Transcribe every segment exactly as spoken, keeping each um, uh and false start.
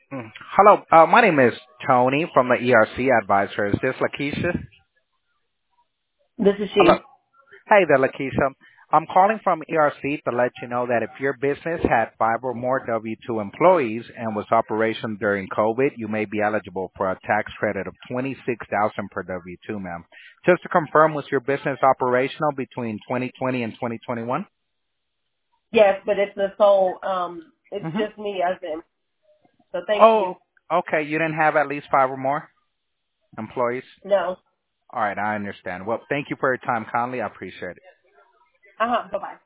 Mm. Hello, uh, my name is Tony from the E R C Advisor. Is this Lakeisha? This is Hello. she. Hey there, Lakeisha. I'm calling from E R C to let you know that if your business had five or more W two employees and was operation during COVID, you may be eligible for a tax credit of twenty-six thousand per W two, ma'am. Just to confirm, was your business operational between twenty twenty and twenty twenty-one? Yes, but it's a sole. Um, it's Mm-hmm. just me as in. So thank you. Oh, okay. You didn't have at least five or more employees? No. All right, I understand. Well, thank you for your time, Conley. I appreciate it. Uh huh. Bye bye.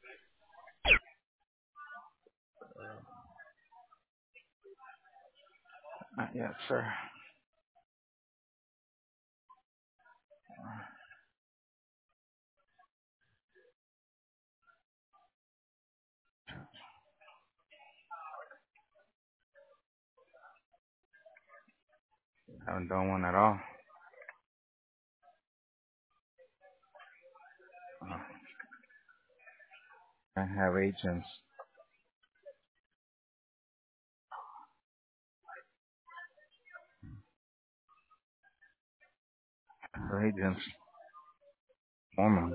Not yet, sir. Haven't done one at all. Uh, I have agents. Have agents. Woman.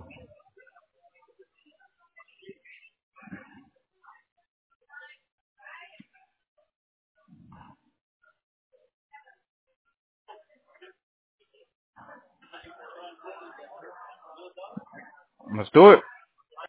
Let's do it.